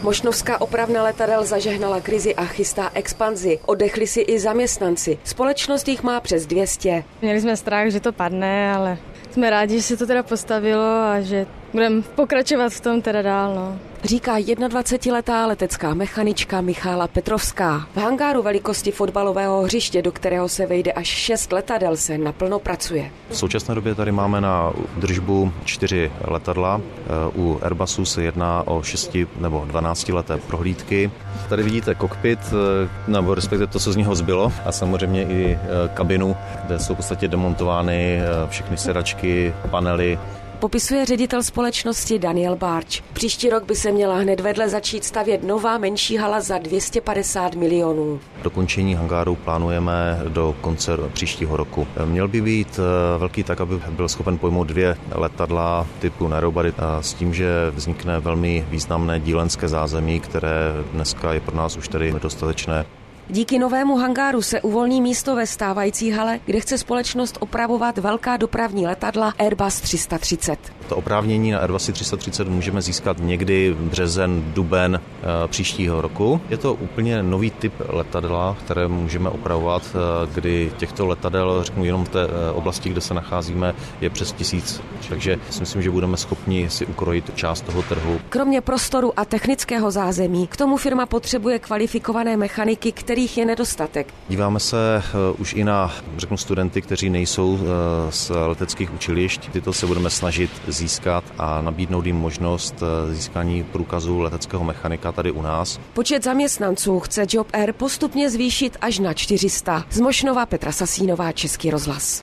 Mošnovská opravna letadel zažehnala krizi a chystá expanzi. Oddechli si i zaměstnanci. Společnost jich má přes 200. Měli jsme strach, že to padne, ale jsme rádi, že se to teda postavilo a že budeme pokračovat v tom teda dál. No. Říká 21letá letecká mechanička Michála Petrovská. V hangáru velikosti fotbalového hřiště, do kterého se vejde až 6 letadel, se naplno pracuje. V současné době tady máme na držbu 4 letadla. U Airbusu se jedná o 6 nebo 12 leté prohlídky. Tady vidíte kokpit, nebo respektive to, co z něho zbylo, a samozřejmě i kabinu, kde jsou v podstatě demontovány všechny sedačky, panely. Popisuje ředitel společnosti Daniel Barč. Příští rok by se měla hned vedle začít stavět nová menší hala za 250 milionů. Dokončení hangáru plánujeme do konce příštího roku. Měl by být velký tak, aby byl schopen pojmout 2 letadla typu narrowbody s tím, že vznikne velmi významné dílenské zázemí, které dneska je pro nás už tady dostatečné. Díky novému hangáru se uvolní místo ve stávající hale, kde chce společnost opravovat velká dopravní letadla Airbus 330. To oprávnění na Airbus 330 můžeme získat někdy březen, duben příštího roku. Je to úplně nový typ letadla, které můžeme opravovat, kdy těchto letadel, řeknu jenom v té oblasti, kde se nacházíme, je přes 1000. Takže si myslím, že budeme schopni si ukrojit část toho trhu. Kromě prostoru a technického zázemí, k tomu firma potřebuje kvalifikované mechaniky, kterých je nedostatek. Díváme se už i na, studenty, kteří nejsou z leteckých učilišť. Tyto se budeme snažit získat a nabídnout jim možnost získání průkazu leteckého mechanika tady u nás. Počet zaměstnanců chce Job Air postupně zvýšit až na 400. Z Mošnova Petra Sasínová, Český rozhlas.